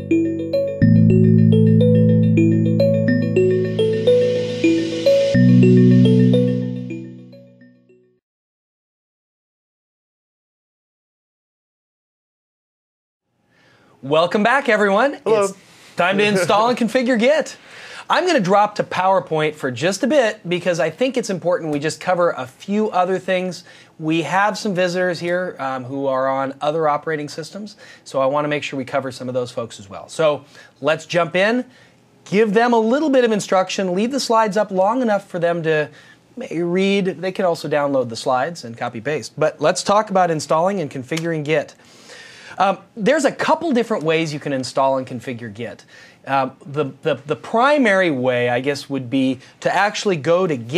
Welcome back, everyone. Hello. It's time to install and configure Git. I'm going to drop to PowerPoint for just a bit because I think it's important we just cover a few other things. We have some visitors here who are on other operating systems, so I want to make sure we cover some of those folks as well. So let's jump in, give them a little bit of instruction, leave the slides up long enough for them to read. They can also download the slides and copy paste. But let's talk about installing and configuring Git. There's a couple different ways you can install and configure Git. The primary way, I guess, would be to actually go to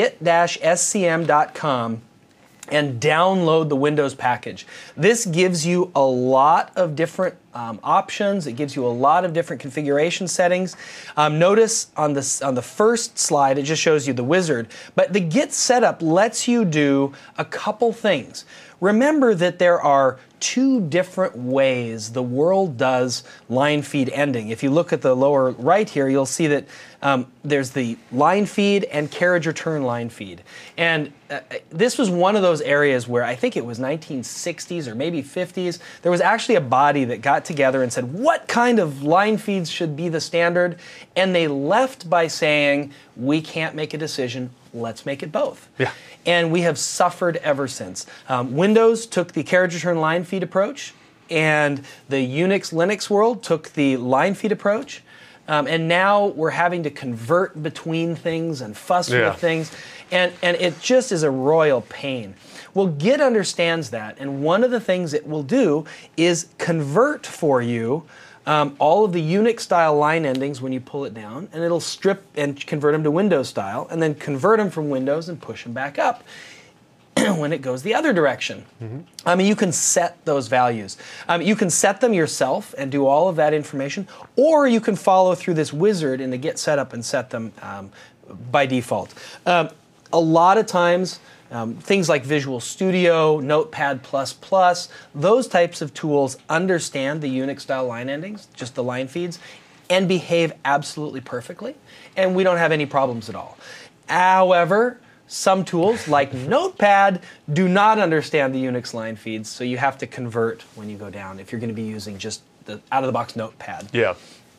git-scm.com and download the Windows package. This gives you a lot of different options. It gives you a lot of different configuration settings. Notice on the first slide, it just shows you the wizard. But the Git setup lets you do a couple things. Remember that there are two different ways the world does line feed ending. If you look at the lower right here, you'll see that there's the line feed and carriage return line feed. And this was one of those areas where I think it was 1960s or maybe 50s. There was actually a body that got together and said, what kind of line feeds should be the standard? And they left by saying, we can't make a decision. Let's make it both. Yeah. And we have suffered ever since. Windows took the carriage return line feed approach, and the Unix Linux world took the line feed approach. And now we're having to convert between things and fuss with things. And it just is a royal pain. Well, Git understands that. And one of the things it will do is convert for you all of the Unix-style line endings when you pull it down, and it'll strip and convert them to Windows-style, and then convert them from Windows and push them back up when it goes the other direction. I mean, you can set those values. You can set them yourself and do all of that information, or you can follow through this wizard in the Git setup and set them by default. A lot of times, things like Visual Studio, Notepad++, those types of tools understand the Unix-style line endings, just the line feeds, and behave absolutely perfectly, and we don't have any problems at all. However, some tools, like Notepad, do not understand the Unix line feeds, so you have to convert when you go down if you're going to be using just the out-of-the-box Notepad. Yeah.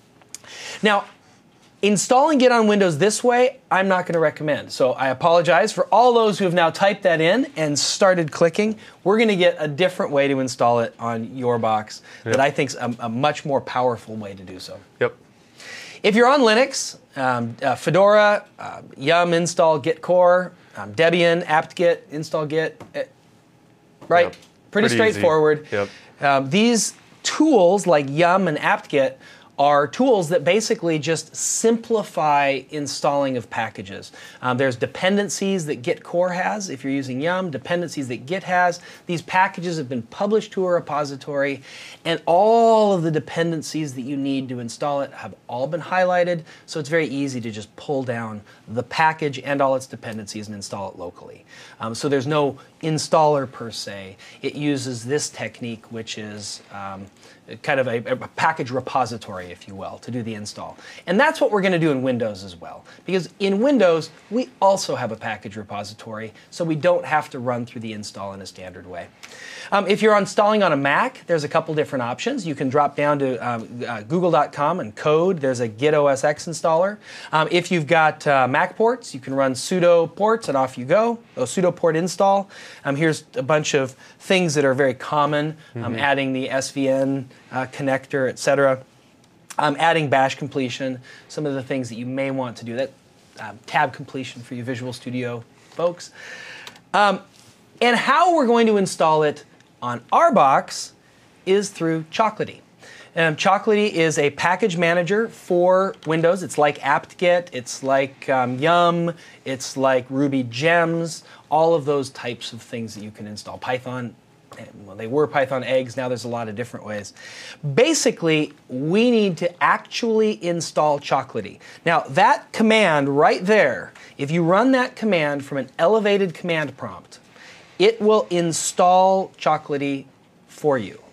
Now, installing Git on Windows this way, I'm not going to recommend. So I apologize for all those who have now typed that in and started clicking. We're going to get a different way to install it on your box that I think is a much more powerful way to do so. Yep. If you're on Linux, Fedora, yum install Git core, Debian, apt-get, install Git, right? Yep. Pretty straightforward. Yep. These tools like yum and apt-get are tools that basically just simplify installing of packages. There's dependencies that Git core has if you're using yum, dependencies that Git has. These packages have been published to a repository, and all of the dependencies that you need to install it have all been highlighted, so it's very easy to just pull down the package and all its dependencies and install it locally. So there's no installer per se. It uses this technique, which is kind of a package repository, if you will, to do the install. And that's what we're going to do in Windows as well. Because in Windows, we also have a package repository, so we don't have to run through the install in a standard way. If you're installing on a Mac, there's a couple different options. You can drop down to google.com and code. There's a Git OS X installer. If you've got Mac ports, you can run sudo ports and off you go. Sudo port install. Here's a bunch of things that are very common. Adding the SVN connector, etc. Adding bash completion, some of the things that you may want to do. That tab completion for you Visual Studio folks. And how we're going to install it on our box is through Chocolatey. Chocolatey is a package manager for Windows. It's like apt-get, it's like yum, it's like Ruby gems, all of those types of things that you can install. Python, well, they were Python eggs, now there's a lot of different ways. Basically, we need to actually install Chocolatey. Now, that command right there, if you run that command from an elevated command prompt, it will install Chocolatey for you.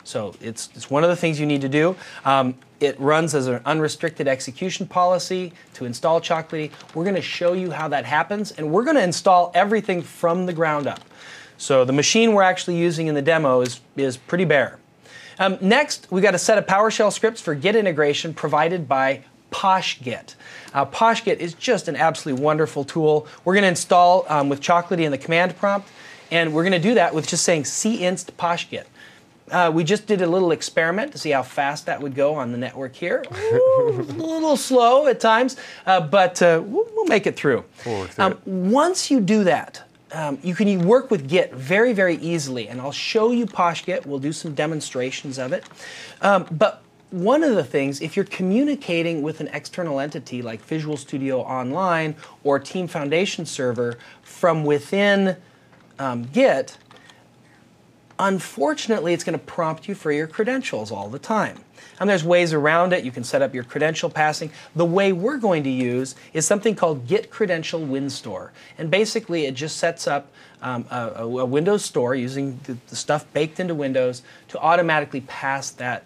So it's one of the things you need to do. It runs as an unrestricted execution policy to install Chocolatey. We're going to show you how that happens, and we're going to install everything from the ground up. So the machine we're actually using in the demo is pretty bare. Next, we've got a set of PowerShell scripts for Git integration provided by PoshGit. PoshGit is just an absolutely wonderful tool. We're going to install with Chocolatey in the command prompt, and we're going to do that with just saying cinst PoshGit. We just did a little experiment to see how fast that would go on the network here. Ooh, a little slow at times, but we'll make it through. Once you do that, you can work with Git very, very easily, and I'll show you PoshGit. We'll do some demonstrations of it. But one of the things, if you're communicating with an external entity like Visual Studio Online or Team Foundation Server from within Git, unfortunately, it's going to prompt you for your credentials all the time. And there's ways around it. You can set up your credential passing. The way we're going to use is something called Git Credential WinStore. And basically, it just sets up a Windows store using the stuff baked into Windows to automatically pass that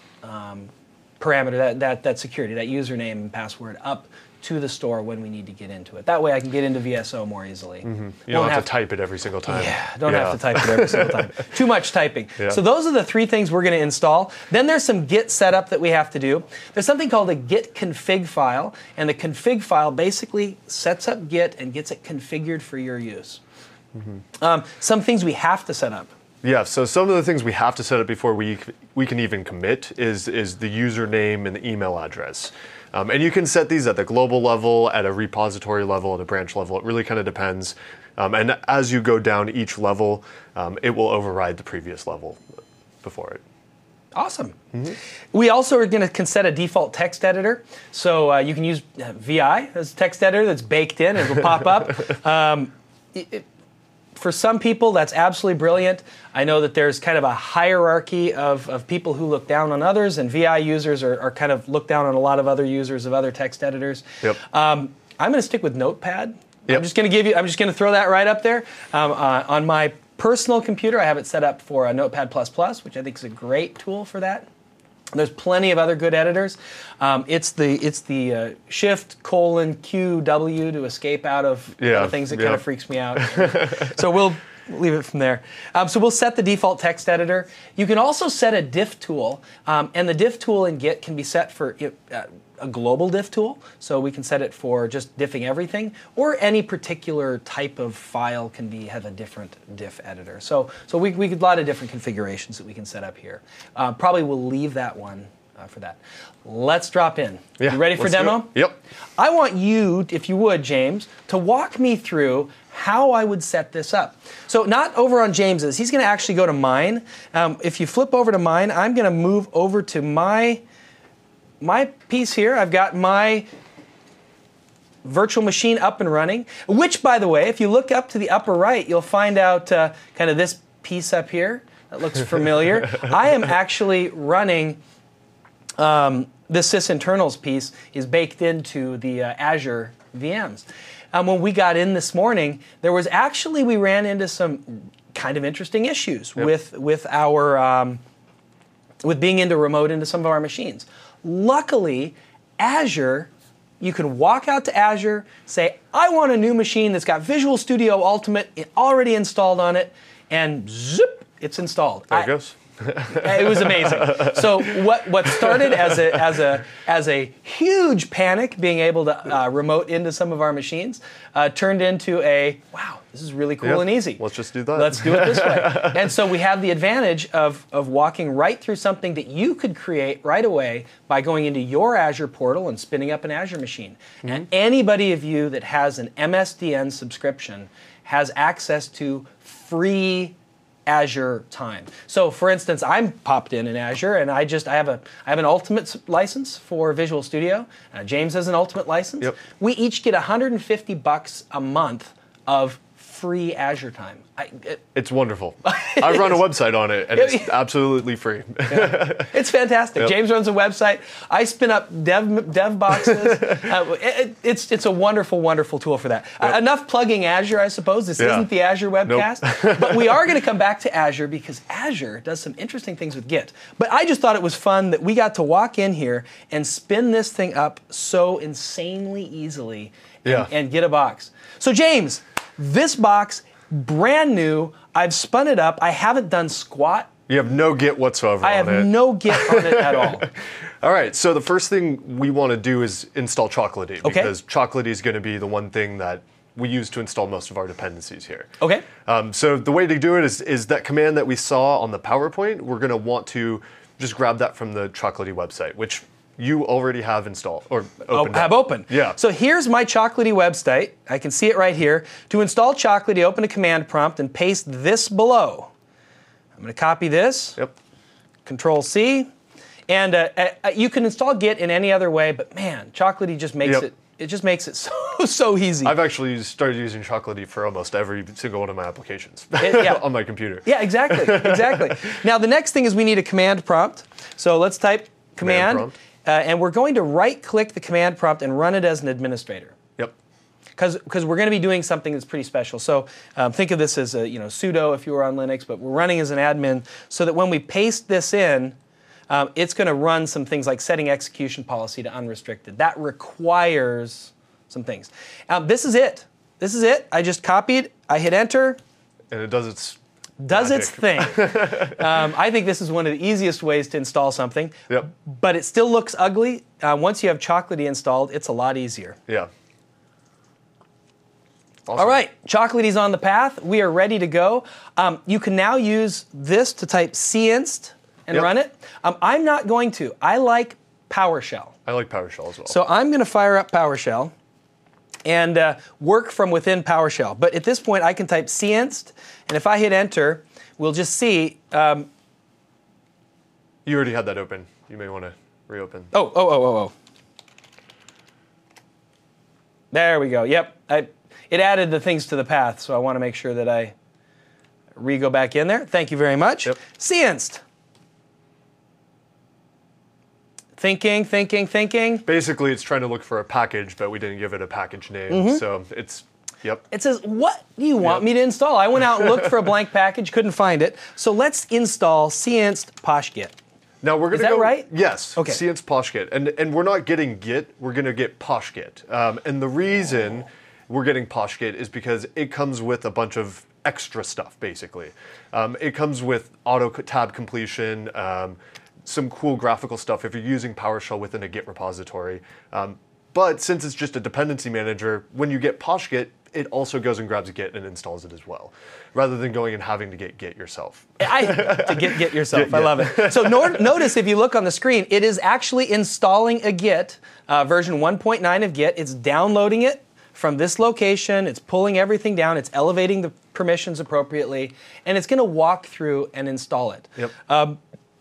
parameter, that security, that username and password up to the store when we need to get into it. That way I can get into VSO more easily. You don't have to type it every single time. Yeah, don't have to type it every single time. Too much typing. Yeah. So those are the three things we're going to install. Then there's some Git setup that we have to do. There's something called a Git config file, and the config file basically sets up Git and gets it configured for your use. Some things we have to set up. Yeah, so some of the things we have to set up before we can even commit is the username and the email address. And you can set these at the global level, at a repository level, at a branch level. It really kind of depends. And as you go down each level, it will override the previous level before it. Awesome. We also are going to set a default text editor. So you can use VI as a text editor that's baked in. It'll pop up. For some people, that's absolutely brilliant. I know that there's kind of a hierarchy of people who look down on others, and VI users are kind of look down on a lot of other users of other text editors. Yep. I'm going to stick with Notepad. Yep. I'm just going to throw that right up there. On my personal computer, I have it set up for Notepad++, which I think is a great tool for that. There's plenty of other good editors. It's the Shift:/QW to escape out of things that kind of freaks me out. So we'll leave it from there. So we'll set the default text editor. You can also set a diff tool, and the diff tool in Git can be set for a global diff tool, so we can set it for just diffing everything, or any particular type of file can have a different diff editor. So we a lot of different configurations that we can set up here. Probably we'll leave that one for that. Let's drop in. Yeah, you ready for demo? Yep. I want you, if you would, James, to walk me through how I would set this up. So not over on James's. He's going to actually go to mine. If you flip over to mine, I'm going to move over to my piece here. I've got my virtual machine up and running, which, by the way, if you look up to the upper right, you'll find out kind of this piece up here that looks familiar. I am actually running this sysinternals piece is baked into the Azure VMs. When we got in this morning, we ran into some kind of interesting issues with being remote into some of our machines. Luckily, Azure, you can walk out to Azure, say, I want a new machine that's got Visual Studio Ultimate already installed on it, and zip, it's installed. There it goes. It was amazing. So what started as a huge panic, being able to remote into some of our machines, turned into wow, this is really cool and easy. Let's just do that. Let's do it this way. And so we have the advantage of walking right through something that you could create right away by going into your Azure portal and spinning up an Azure machine. And anybody of you that has an MSDN subscription has access to free Azure time. So, for instance, I'm popped in Azure, and I have an Ultimate license for Visual Studio. James has an Ultimate license. Yep. We each get $150 a month of free Azure time. It's wonderful. I run a website on it, and it's absolutely free. It's fantastic. Yep. James runs a website. I spin up dev boxes. It's a wonderful, wonderful tool for that. Enough plugging Azure, I suppose. This isn't the Azure webcast. But we are going to come back to Azure because Azure does some interesting things with Git. But I just thought it was fun that we got to walk in here and spin this thing up so insanely easily and get a box. So James, this box, brand new. I've spun it up. I haven't done squat. You have no Git whatsoever on it. I have no Git on it at all. All right, so the first thing we want to do is install Chocolatey, because Chocolatey is going to be the one thing that we use to install most of our dependencies here. Okay. So the way to do it is that command that we saw on the PowerPoint, we're going to want to just grab that from the Chocolatey website, which you already have installed or opened. Have open. Yeah. So here's my Chocolatey website. I can see it right here. To install Chocolatey, open a command prompt and paste this below. I'm going to copy this. Yep. Control C. And you can install Git in any other way, but man, Chocolatey just makes it just makes it so easy. I've actually started using Chocolatey for almost every single one of my applications on my computer. Yeah, exactly. Now the next thing is we need a command prompt. So let's type command and we're going to right-click the command prompt and run it as an administrator. Yep. Because we're going to be doing something that's pretty special. So think of this as a sudo if you were on Linux, but we're running as an admin so that when we paste this in, it's going to run some things like setting execution policy to unrestricted. That requires some things. This is it. I just copied. I hit enter. And it does its thing. I think this is one of the easiest ways to install something. Yep. But it still looks ugly. Once you have Chocolatey installed, it's a lot easier. Yeah. Awesome. All right, Chocolatey's on the path. We are ready to go. You can now use this to type cinst and run it. I'm not going to. I like PowerShell. I like PowerShell as well. So I'm going to fire up PowerShell and work from within PowerShell. But at this point, I can type cinst, and if I hit enter, we'll just see. You already had that open. You may want to reopen. Oh. There we go. Yep. It added the things to the path, so I want to make sure that I go back in there. Thank you very much. Yep. Cinst. Thinking. Basically, it's trying to look for a package, but we didn't give it a package name. So it's, It says, what do you want me to install? I went out and looked for a blank package, couldn't find it. So let's install cinst poshgit. Now we're going to go. Is that right? Yes. Okay. Cinst poshgit. And we're not getting Git, we're going to get poshgit. And the reason we're getting poshgit is because it comes with a bunch of extra stuff, basically. It comes with auto tab completion, some cool graphical stuff if you're using PowerShell within a Git repository. But since it's just a dependency manager, when you get poshgit, it also goes and grabs Git and installs it as well, rather than going and having to get Git yourself. To get yourself. I love it. So notice if you look on the screen, it is actually installing a Git, version 1.9 of Git. It's downloading it from this location. It's pulling everything down. It's elevating the permissions appropriately. And it's going to walk through and install it. Yep.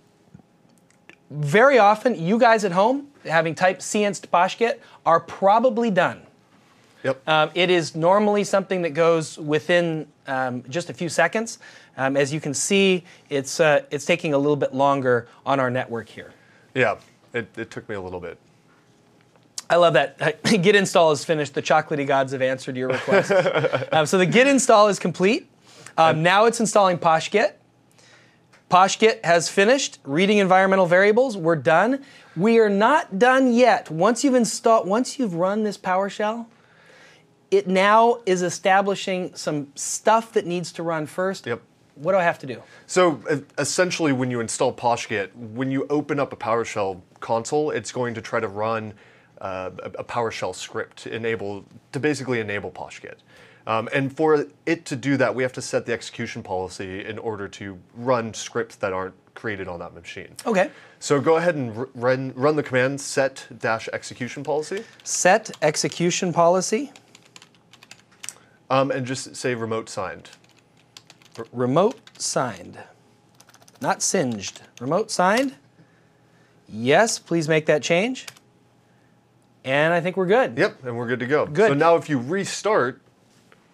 Very often, you guys at home, having typed cinst poshgit, are probably done. Yep. It is normally something that goes within just a few seconds. As you can see, it's taking a little bit longer on our network here. Yeah, it took me a little bit. I love that. Git install is finished. The Chocolatey gods have answered your request. So the Git install is complete. Now it's installing poshgit. Poshgit has finished reading environmental variables. We're done. We are not done yet. Once you've run this PowerShell, it now is establishing some stuff that needs to run first. Yep. What do I have to do? So essentially, when you install poshgit, when you open up a PowerShell console, it's going to try to run a PowerShell script to basically enable poshgit. And for it to do that, we have to set the execution policy in order to run scripts that aren't created on that machine. Okay. So go ahead and run the command set-execution policy. Set execution policy. And just say remote signed. Remote signed. Not singed. Remote signed. Yes, please make that change. And I think we're good. Yep, and we're good to go. Good. So now if you restart,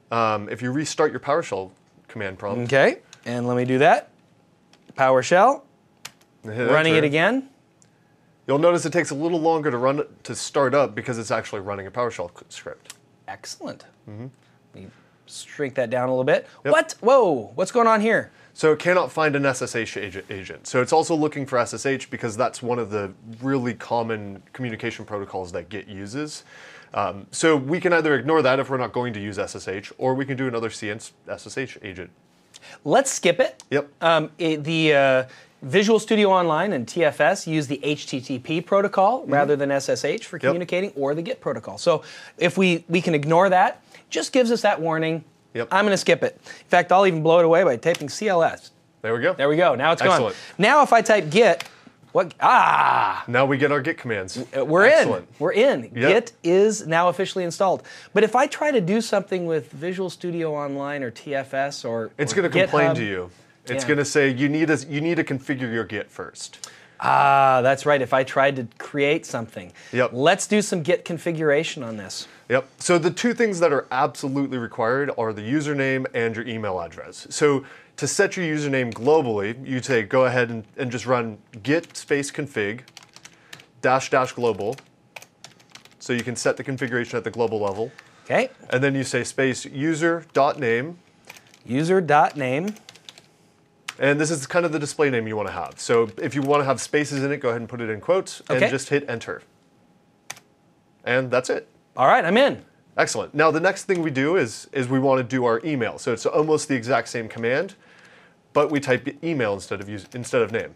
if you restart your PowerShell command prompt, Okay, and let me do that. PowerShell, and hit running enter, it again. you'll notice it takes a little longer to start up because it's actually running a PowerShell script. Excellent. Let me shrink that down a little bit. Yep. What? Whoa, what's going on here? So it cannot find an SSH agent. So it's also looking for SSH because that's one of the really common communication protocols that Git uses. So we can either ignore that if we're not going to use SSH, or we can do another cnst SSH agent. Let's skip it. Yep. The Visual Studio Online and TFS use the HTTP protocol rather than SSH for communicating, or the Git protocol. So if we can ignore that, just gives us that warning. Yep. I'm going to skip it. In fact, I'll even blow it away by typing CLS. There we go. There we go. Now it's gone. Excellent. Now if I type Git, what? Now we get our Git commands. We're Excellent. in. We're in. Yep. Git is now officially installed. But if I try to do something with Visual Studio Online or TFS or It's or going to complain GitHub, to you. It's Yeah. going to say you need to configure your Git first. That's right. If I tried to create something. Yep. Let's do some Git configuration on this. Yep. So the two things that are absolutely required are the username and your email address. So to set your username globally, you say go ahead and just run git space config -- global. So you can set the configuration at the global level. Okay. And then you say space user.name. User.name. And this is kind of the display name you want to have. So if you want to have spaces in it, go ahead and put it in quotes and Okay. just hit enter. And that's it. All right, I'm in. Excellent. Now the next thing we do is we want to do our email. So it's almost the exact same command, but we type email instead of name.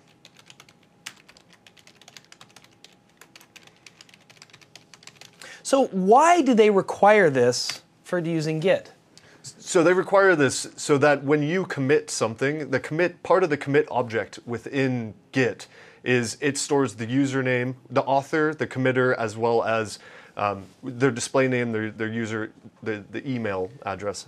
So why do they require this for using Git? So they require this so that when you commit something, part of the commit object within Git is it stores the username, the author, the committer, as well as their display name, their user, the email address,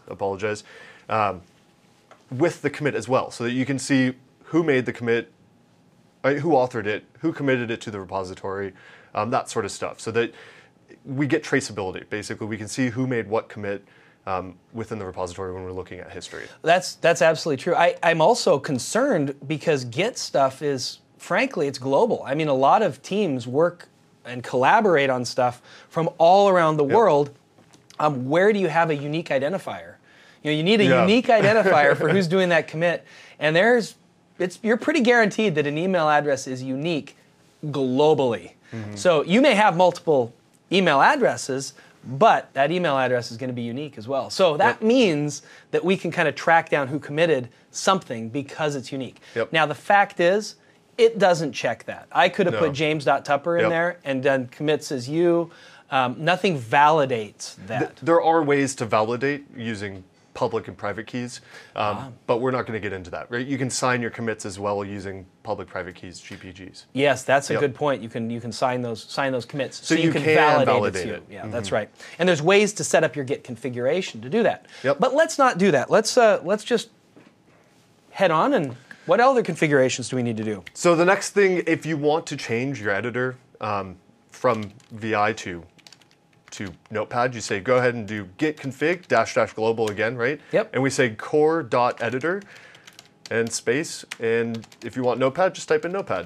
with the commit as well, so that you can see who made the commit, who authored it, who committed it to the repository, that sort of stuff, so that we get traceability. Basically, we can see who made what commit within the repository when we're looking at history. That's absolutely true. I'm also concerned because Git stuff is, frankly, it's global. I mean, a lot of teams work and collaborate on stuff from all around the world. Where do you have a unique identifier? You need a unique identifier for who's doing that commit. And you're pretty guaranteed that an email address is unique globally. So you may have multiple email addresses, but that email address is going to be unique as well. So that means that we can kind of track down who committed something because it's unique. Now, the fact is, it doesn't check that. I could have put James.Tupper in there and done commits as you. Nothing validates that. There are ways to validate using public and private keys, but we're not going to get into that. Right? You can sign your commits as well using public-private keys, GPGs. Yes, that's a good point. You can sign those commits, so you can validate it. Yeah, that's right. And there's ways to set up your Git configuration to do that. Yep. But let's not do that. Let's just head on. And what other configurations do we need to do? So the next thing, if you want to change your editor from VI to Notepad, you say go ahead and do git config -- global again, right? Yep. And we say core.editor and space. And if you want Notepad, just type in Notepad.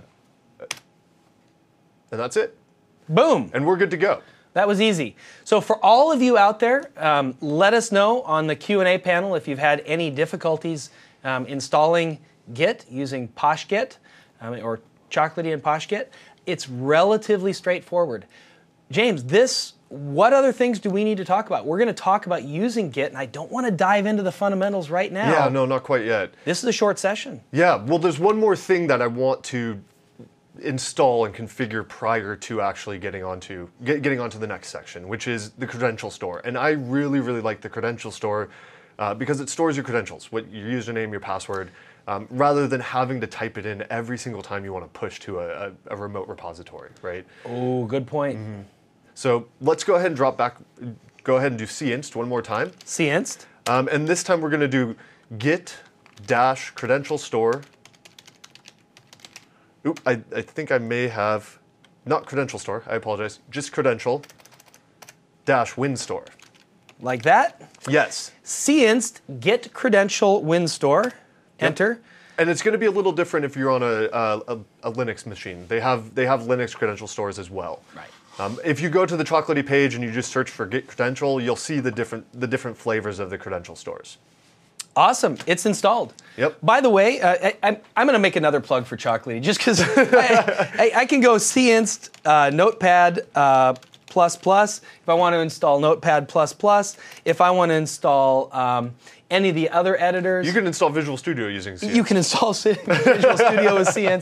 And that's it. Boom. And we're good to go. That was easy. So for all of you out there, let us know on the Q&A panel if you've had any difficulties installing Git using PoshGit or Chocolatey and PoshGit. It's relatively straightforward. James, what other things do we need to talk about? We're going to talk about using Git, and I don't want to dive into the fundamentals right now. Yeah, no, not quite yet. This is a short session. Yeah, well, there's one more thing that I want to install and configure prior to actually getting onto the next section, which is the credential store. And I really, really like the credential store because it stores your credentials, your username, your password, rather than having to type it in every single time you want to push to a remote repository, right? Oh, good point. So let's go ahead and go ahead and do cinst one more time. Cinst. And this time we're going to do git-credential store. Oop, I think I may have, not credential store, I apologize, just credential -winstore. like that. Yes. Cinst Git credential WinStore. Enter. And it's going to be a little different if you're on a Linux machine. They have Linux credential stores as well. Right. If you go to the Chocolatey page and you just search for Git credential, you'll see the different flavors of the credential stores. Awesome. It's installed. Yep. By the way, I'm going to make another plug for Chocolatey just because I can go Cinst Notepad ++. If I want to install Notepad ++. If I want to install any of the other editors. You can install Visual Studio using Cinst. You can install Visual Studio with Cinst.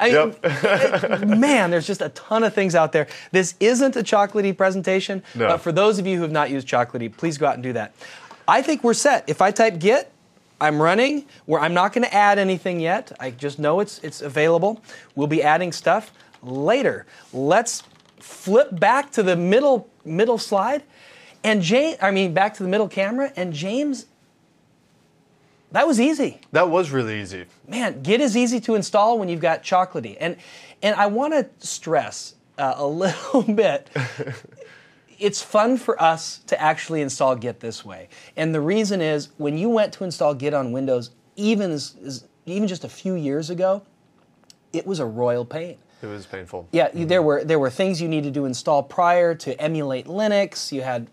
Man, there's just a ton of things out there. This isn't a Chocolatey presentation, but for those of you who have not used Chocolatey, please go out and do that. I think we're set. If I type Git, I'm running. I'm not going to add anything yet. I just know it's available. We'll be adding stuff later. Let's flip back to the middle slide, and back to the middle camera, and James. That was easy. That was really easy. Man, Git is easy to install when you've got Chocolatey. And I want to stress a little bit, it's fun for us to actually install Git this way. And the reason is, when you went to install Git on Windows, even just a few years ago, it was a royal pain. It was painful. Yeah, there were things you needed to install prior to emulate Linux. You had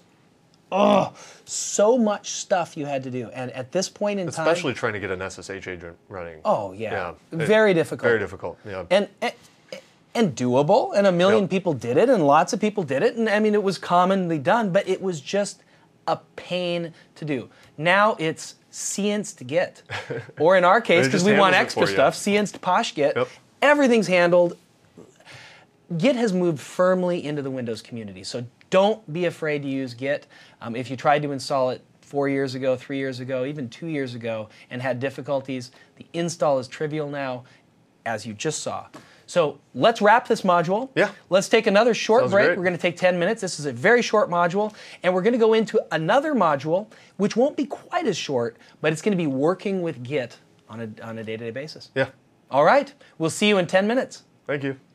so much stuff you had to do. And at this point in time... Especially trying to get an SSH agent running. Oh, yeah. Very difficult. Very difficult, yeah. And doable, and a million people did it, and lots of people did it, and I mean, it was commonly done, but it was just a pain to do. Now it's Cinst Git. Or in our case, because we want extra stuff, Cinst Posh Git. Yep. Everything's handled. Git has moved firmly into the Windows community, so don't be afraid to use Git. If you tried to install it 4 years ago, 3 years ago, even 2 years ago, and had difficulties, the install is trivial now, as you just saw. So let's wrap this module. Yeah. Let's take another short break. Great. We're going to take 10 minutes. This is a very short module, and we're going to go into another module, which won't be quite as short, but it's going to be working with Git on a day-to-day basis. Yeah. All right. We'll see you in 10 minutes. Thank you.